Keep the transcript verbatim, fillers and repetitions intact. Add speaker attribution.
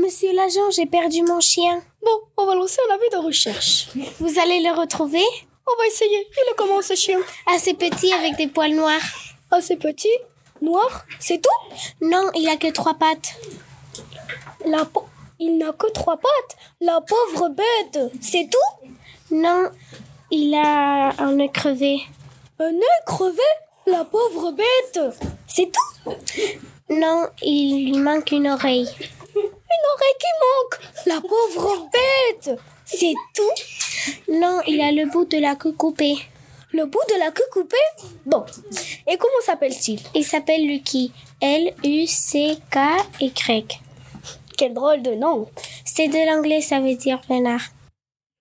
Speaker 1: Monsieur l'agent, j'ai perdu mon chien.
Speaker 2: Bon, on va lancer un avis de recherche.
Speaker 1: Vous allez le retrouver?
Speaker 2: On va essayer. Il est comment ce chien?
Speaker 1: Assez petit avec des poils noirs.
Speaker 2: Assez petit, noir, c'est tout?
Speaker 1: Non, il a que trois pattes.
Speaker 2: La po- Il n'a que trois pattes. La pauvre bête, c'est tout?
Speaker 1: Non, il a un œil crevé.
Speaker 2: Un œil crevé? La pauvre bête, c'est tout?
Speaker 1: Non, il lui manque une oreille.
Speaker 2: Une oreille qui manque. La pauvre bête, c'est tout?
Speaker 1: Non, il a le bout de la queue coupée.
Speaker 2: Le bout de la queue coupée? Bon. Et comment s'appelle-t-il?
Speaker 1: Il s'appelle Lucky. L U C K Y.
Speaker 2: Quel drôle de nom.
Speaker 1: C'est de l'anglais, ça veut dire renard.